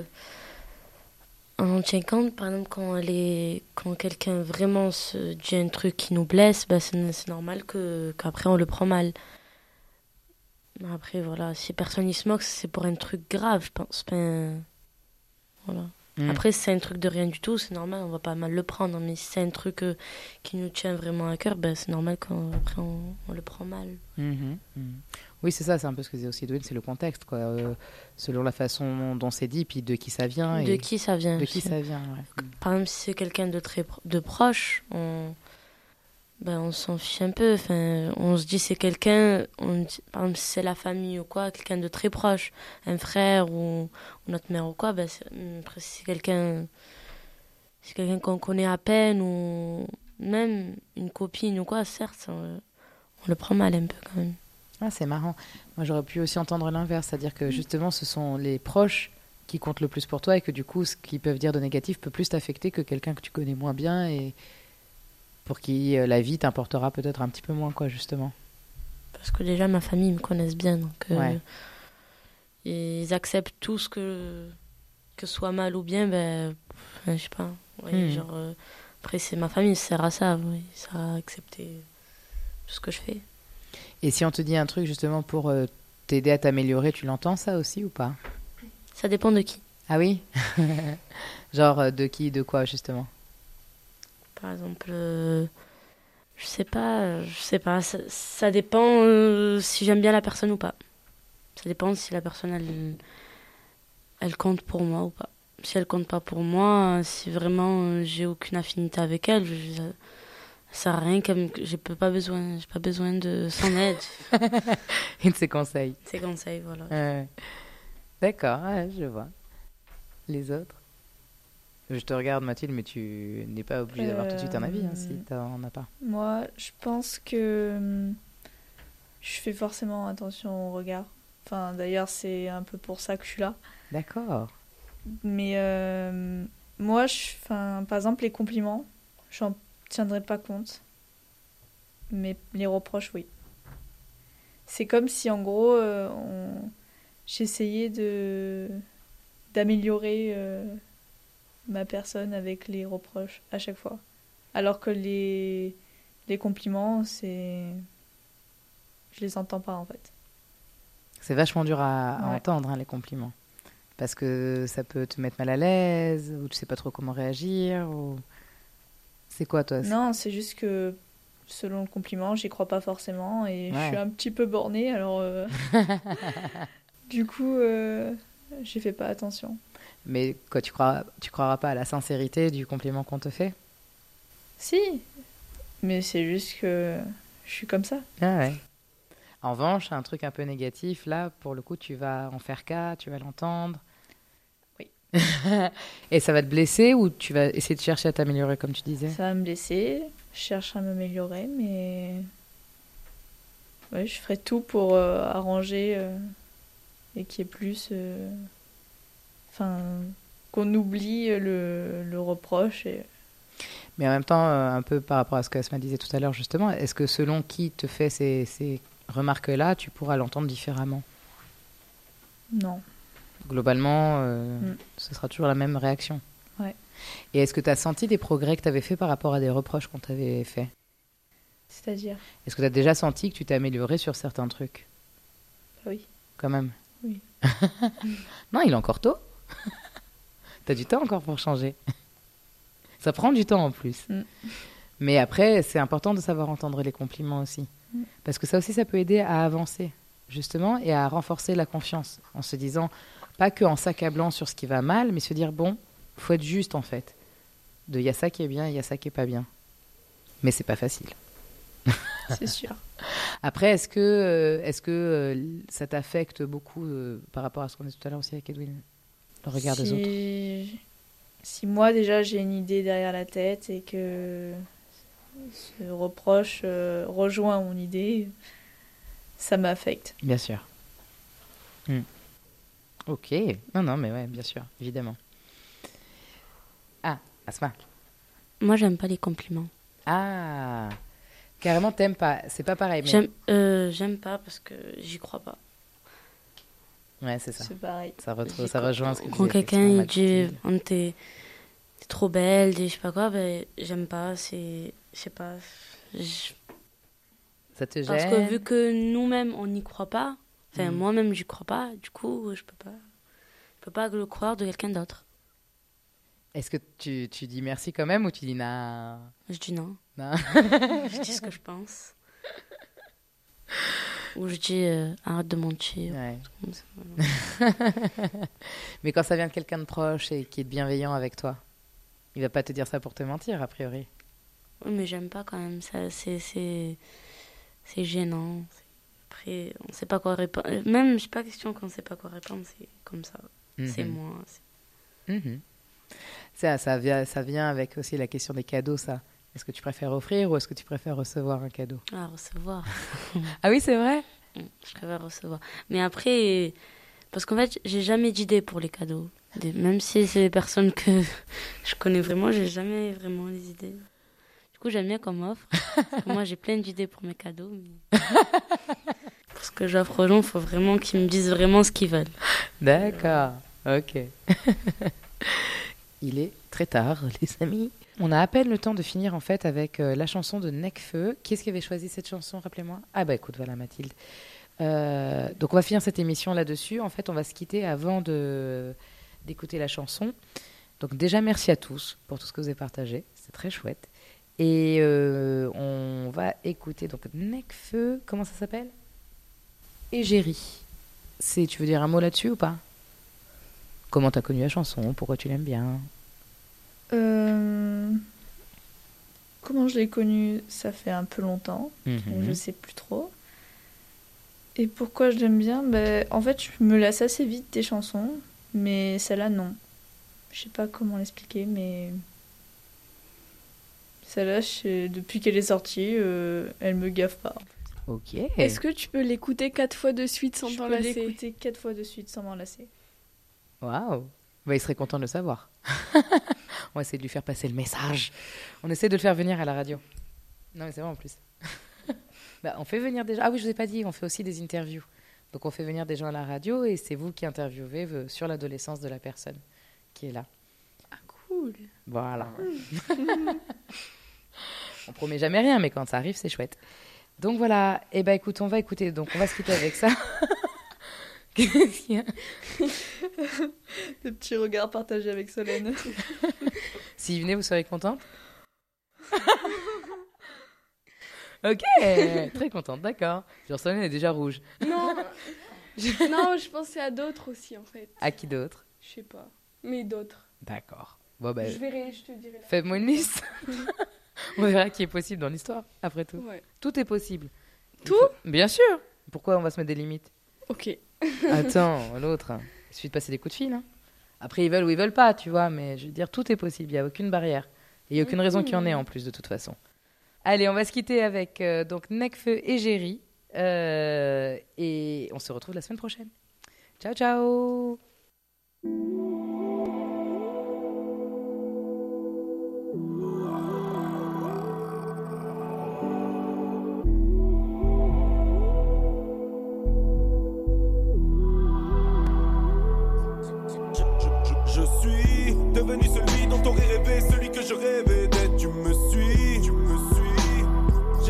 on tient compte, par exemple, quand, elle est... quand quelqu'un vraiment se dit un truc qui nous blesse, bah, c'est, c'est normal que... qu'après on le prend mal. Mais après, voilà, si personne n'y se moque, c'est pour un truc grave, je pense. Ben, voilà. Mm. Après, si c'est un truc de rien du tout, c'est normal, on va pas mal le prendre. Mais si c'est un truc euh, qui nous tient vraiment à cœur, ben, c'est normal qu'après on, on le prend mal. Mhm, mhm. Oui, c'est ça, c'est un peu ce que disait aussi Edwin, c'est le contexte, quoi. Euh, selon la façon dont c'est dit, puis de qui ça vient. De et qui ça vient de qui aussi. ça vient, ouais. Par exemple, si c'est quelqu'un de très pro- de proche, on, ben, on s'en fiche un peu. Enfin, on se dit c'est quelqu'un, on dit- par exemple, si c'est la famille ou quoi, quelqu'un de très proche, un frère ou, ou notre mère ou quoi, ben, c'est, après, si c'est quelqu'un, si c'est quelqu'un qu'on connaît à peine ou même une copine ou quoi, certes, on, on le prend mal un peu quand même. Ah, c'est marrant. Moi, j'aurais pu aussi entendre l'inverse, c'est-à-dire que justement, ce sont les proches qui comptent le plus pour toi et que du coup, ce qu'ils peuvent dire de négatif peut plus t'affecter que quelqu'un que tu connais moins bien et pour qui euh, la vie t'importera peut-être un petit peu moins, quoi, justement. Parce que déjà, ma famille ils me connaissent bien, donc euh, Ouais. ils acceptent tout ce que, que ce soit mal ou bien, ben, enfin, je sais pas. Ouais, Mhm. genre, euh, après, c'est ma famille, ça sert à ça, oui, ça sert à accepter tout ce que je fais. Et si on te dit un truc justement pour euh, t'aider à t'améliorer, tu l'entends ça aussi ou pas? Ça dépend de qui. Ah oui? Genre euh, de qui, de quoi justement? Par exemple, euh, je sais pas, euh, je sais pas, ça, ça dépend euh, si j'aime bien la personne ou pas. Ça dépend si la personne, elle, elle compte pour moi ou pas. Si elle compte pas pour moi, si vraiment euh, j'ai aucune affinité avec elle, je, ça, ça sert à rien qu'elle me- j'ai peu- pas besoin, j'ai pas besoin de son aide, Et de ses conseils. ses conseils, voilà. Ouais. D'accord, ouais, je vois. Les autres? Je te regarde, Mathilde, mais tu n'es pas obligée d'avoir tout de suite un avis hein, si Euh, t'en as pas. Moi, je pense que hum, je fais forcément attention au regard. Enfin, d'ailleurs, c'est un peu pour ça que je suis là. D'accord. Mais euh, moi, je, enfin, par exemple, les compliments, j'en tiendrai pas compte. Mais les reproches, oui. C'est comme si, en gros, euh, on- j'essayais de d'améliorer euh, ma personne avec les reproches à chaque fois. Alors que les, les compliments, c'est... Je les entends pas, en fait. C'est vachement dur à, à Ouais. entendre, hein, les compliments. Parce que ça peut te mettre mal à l'aise, ou tu sais pas trop comment réagir, ou... C'est quoi, toi? Non, c'est juste que selon le compliment, j'y crois pas forcément et je Ouais. suis un petit peu bornée, alors euh, du coup, euh, j'y fais pas attention. Mais quoi, tu crois, tu croiras pas à la sincérité du compliment qu'on te fait? Si, mais c'est juste que je suis comme ça. Ah ouais. En revanche, un truc un peu négatif, là, pour le coup, tu vas en faire cas, tu vas l'entendre. Oui. Et ça va te blesser ou tu vas essayer de chercher à t'améliorer, comme tu disais? Ça va me blesser, je cherche à m'améliorer, mais ouais, je ferai tout pour euh, arranger euh, et qu'il y ait plus, euh, enfin, qu'on oublie le, le reproche et Mais en même temps, euh, un peu par rapport à ce que Asma disait tout à l'heure, justement, est-ce que selon qui te fait ces, ces remarques-là, tu pourras l'entendre différemment? non. Globalement, euh, Mm. ce sera toujours la même réaction. Ouais. Et est-ce que tu as senti des progrès que tu avais fait par rapport à des reproches qu'on t'avait fait? C'est-à-dire? Est-ce que tu as déjà senti que tu t'es amélioré sur certains trucs? Oui. Quand même. Oui. Non, il est encore tôt. T'as du temps encore pour changer. Ça prend du temps en plus. Mm. Mais après, c'est important de savoir entendre les compliments aussi. Mm. Parce que ça aussi, ça peut aider à avancer, justement, et à renforcer la confiance. En se disant, pas qu'en s'accablant sur ce qui va mal, mais se dire, bon, faut être juste en fait. De il y a ça qui est bien, il y a ça qui est pas bien. Mais c'est pas facile. C'est sûr. Après, est-ce que, euh, est-ce que euh, ça t'affecte beaucoup euh, par rapport à ce qu'on dit tout à l'heure aussi avec Edwin, le regard si... des autres? Si moi, déjà, j'ai une idée derrière la tête et que ce reproche euh, rejoint mon idée, ça m'affecte. Bien sûr. Hmm. Ok. Non, non, mais ouais, bien sûr, évidemment. Ah, Asma. Moi, j'aime pas les compliments. Ah, carrément, t'aimes pas. C'est pas pareil. Mais... J'aime, euh, j'aime pas parce que j'y crois pas. Ouais, c'est ça. C'est pareil. Ça, retrouve, ça rejoint ce que tu Quand disais, quelqu'un il effectivement, dit on t'es, t'es trop belle, dis je sais pas quoi, ben j'aime pas. C'est, je sais pas. je- Ça te gêne? Parce que vu que nous-mêmes on n'y croit pas, enfin Mm. moi-même j'y crois pas, du coup je peux pas, je peux pas le croire de quelqu'un d'autre. Est-ce que tu, tu dis merci quand même ou tu dis non? Je dis non. Non. Je dis ce que je pense. Ou je dis euh, arrête de mentir. Ouais. Comme ça. Mais quand ça vient de quelqu'un de proche et qui est bienveillant avec toi, il va pas te dire ça pour te mentir, a priori. Oui, mais j'aime pas quand même ça. C'est, c'est, c'est gênant. Après, on sait pas quoi répondre. Même, c'est pas question qu'on sait pas quoi répondre. C'est comme ça. C'est Mhm. moi. c'est- Mhm. Ça, ça, vient, ça vient avec aussi la question des cadeaux, ça. Est-ce que tu préfères offrir ou est-ce que tu préfères recevoir un cadeau? Ah, recevoir. Ah oui, c'est vrai? Je préfère recevoir. Mais après, parce qu'en fait, j'ai jamais d'idée pour les cadeaux. Des- Même si c'est des personnes que je connais vraiment, j'ai jamais vraiment les idées. Du coup, j'aime bien qu'on m'offre. Parce que moi, j'ai plein d'idées pour mes cadeaux. Mais... pour ce que j'offre aux gens, il faut vraiment qu'ils me disent vraiment ce qu'ils veulent. D'accord, ok. Il est très tard, les amis. On a à peine le temps de finir en fait avec euh, la chanson de Necfeu. Qui est-ce qui avait choisi cette chanson, rappelez-moi? Ah bah écoute, voilà Mathilde. Euh, donc on va finir cette émission là-dessus. En fait, on va se quitter avant de, d'écouter la chanson. Donc déjà, merci à tous pour tout ce que vous avez partagé. C'est très chouette. Et euh, on va écouter donc Necfeu. Comment ça s'appelle? Égérie. C'est, tu veux dire un mot là-dessus ou pas? Comment t'as connu la chanson? Pourquoi tu l'aimes bien? Euh, Comment je l'ai connue? Ça fait un peu longtemps, Mhm. donc je sais plus trop. Et pourquoi je l'aime bien? Ben, en fait, je me lasse assez vite des chansons, mais celle-là, non. Je sais pas comment l'expliquer, mais celle-là, je- depuis qu'elle est sortie, euh, elle me gaffe pas. Ok. Est-ce que tu peux l'écouter quatre fois de suite sans Je t'en peux lasser? l'écouter quatre fois de suite sans m'en lasser. Waouh. Bah, il serait content de le savoir. On va essayer de lui faire passer le message. On essaie de le faire venir à la radio. Non, mais c'est vrai en plus. Bah, on fait venir des gens. Ah oui, je vous ai pas dit, on fait aussi des interviews. Donc on fait venir des gens à la radio et c'est vous qui interviewez euh, sur l'adolescence de la personne qui est là. Ah, cool. Voilà. On promet jamais rien, mais quand ça arrive, c'est chouette. Donc voilà. Eh ben écoute, on va écouter. Donc on va se quitter avec ça. Qu'est-ce qu'il y a? Le petit regard partagé avec Solène. S'il venait, vous seriez contente? Ok, très contente, d'accord. Genre, Solène est déjà rouge. Non, je... non, je pensais à d'autres aussi en fait. À qui d'autre? Je sais pas, mais d'autres. D'accord. Bon, ben, Je verrai, je te dirai. là. fais-moi une liste. On verra qui est possible dans l'histoire, après tout. Ouais. Tout est possible. Il Tout faut- Bien sûr. Pourquoi on va se mettre des limites? Ok. Attends, l'autre, hein. Il suffit de passer des coups de fil. Hein. Après, ils veulent ou ils veulent pas, tu vois. Mais je veux dire, tout est possible. Il n'y a aucune barrière. Et il n'y a aucune raison qu'il y en ait en plus, de toute façon. Allez, on va se quitter avec euh, donc Necfeu et Égérie. Euh, et on se retrouve la semaine prochaine. Ciao, ciao. Je suis devenu celui dont t'aurais rêvé, celui que je rêvais d'être. Tu me suis, tu me suis. Je n'avais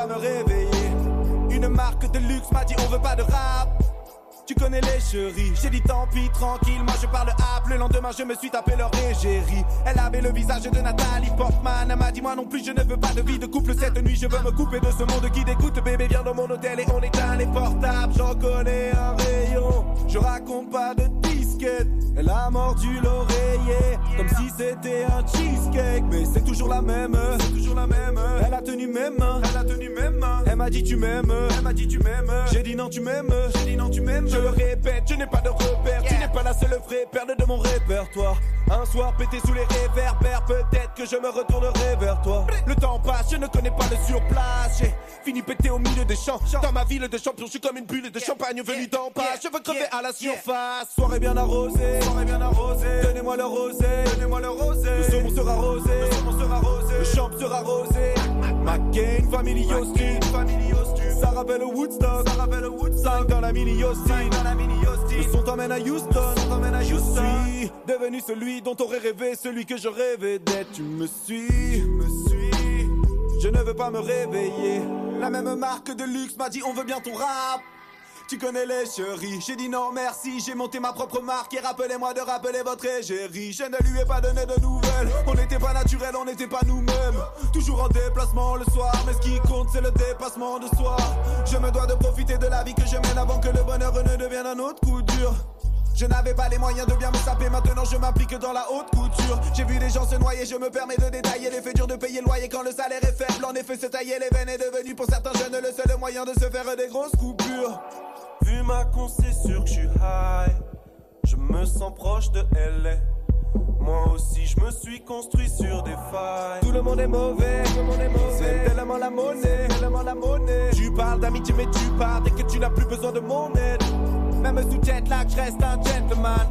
pas me réveiller. Une marque de luxe m'a dit on veut pas de rap. Tu connais les chéris, j'ai dit tant pis, tranquille, moi je parle app. Le lendemain je me suis tapé leur égérie. Elle avait le visage de Nathalie Portman. Elle m'a dit moi non plus je ne veux pas de vie de couple. Cette nuit je veux me couper de ce monde qui dégoûte. Bébé viens dans mon hôtel et on éteint les portables. J'en connais un rayon, je raconte pas de disquette. Elle a mordu l'oreiller, comme si c'était un cheesecake. Mais c'est toujours la même, c'est toujours la même. Elle a tenu mes mains, elle a tenu mes mains. Elle m'a dit tu m'aimes, elle m'a dit tu m'aimes. J'ai dit non tu m'aimes, j'ai dit non tu m'aimes. Je le répète, je n'ai pas de repère. Yeah. Tu n'es pas la seule vraie perle de mon répertoire. Un soir pété sous les réverbères, peut-être que je me retournerai vers toi. Le temps passe, je ne connais pas le surplace. J'ai fini pété au milieu des champs. Dans ma ville de champion, je suis comme une bulle de champagne venue d'en bas. Je veux crever à la surface. Soirée bien arrosée, soirée bien arrosée. Donnez-moi le rosé, donnez-moi le rosé. Le saumon sera rosé, le saumon sera rosé. Le champ sera rosé. McCain, Family Austin, Family Austin. Ça rappelle le Woodstock, ça rappelle le Woodstock. Dans la mini Austin, dans la mini Austin. Le son t'emmène à Houston, son t'emmène à Houston. Je suis devenu celui dont t'aurais rêvé, celui que je rêvais d'être. Tu me suis, tu me suis. Je ne veux pas me réveiller. La même marque de luxe m'a dit on veut bien ton rap. Tu connais les chéris, j'ai dit non merci. J'ai monté ma propre marque et rappelez-moi de rappeler votre égérie. Je ne lui ai pas donné de nouvelles. On n'était pas naturel, on n'était pas nous-mêmes. Toujours en déplacement le soir, mais ce qui compte c'est le dépassement de soi. Je me dois de profiter de la vie que je mène avant que le bonheur ne devienne un autre coup dur. Je n'avais pas les moyens de bien me saper, maintenant je m'applique dans la haute couture. J'ai vu des gens se noyer, je me permets de détailler les faits durs de payer le loyer quand le salaire est faible. En effet, se tailler les veines est devenu pour certains jeunes le seul moyen de se faire des grosses coupures. Vu ma con, c'est sûr que je suis high. Je me sens proche de L A. Moi aussi, je me suis construit sur des failles. Tout le monde est mauvais, tout le monde est mauvais. C'est tellement la monnaie, tellement la monnaie. Tu parles d'amitié, mais tu pars dès que tu n'as plus besoin de mon aide. Même sous jet lag, je reste un gentleman.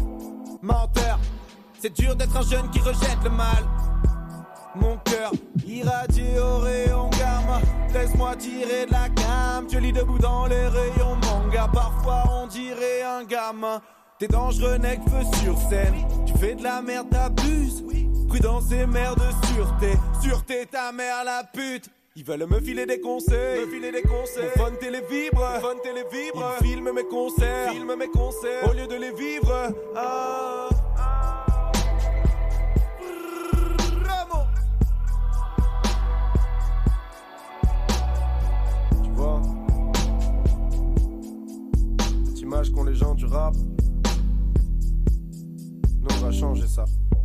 Menteur, c'est dur d'être un jeune qui rejette le mal. Mon cœur irradié au rayon gamma. Laisse-moi tirer de la gamme. Je lis debout dans les rayons manga. Parfois on dirait un gamin. T'es dangereux, nec, feu sur scène. Tu fais de la merde, t'abuses. Prudence et mère de sûreté. Sûreté, ta mère la pute. Ils veulent me filer des conseils, me filer des conseils. Mon fun télé vibre, fun télé vibre. Ils filment mes concerts, filment mes concerts. Au lieu de les vivre, ah. Tu vois, cette image qu'ont les gens du rap, nous on va changer ça.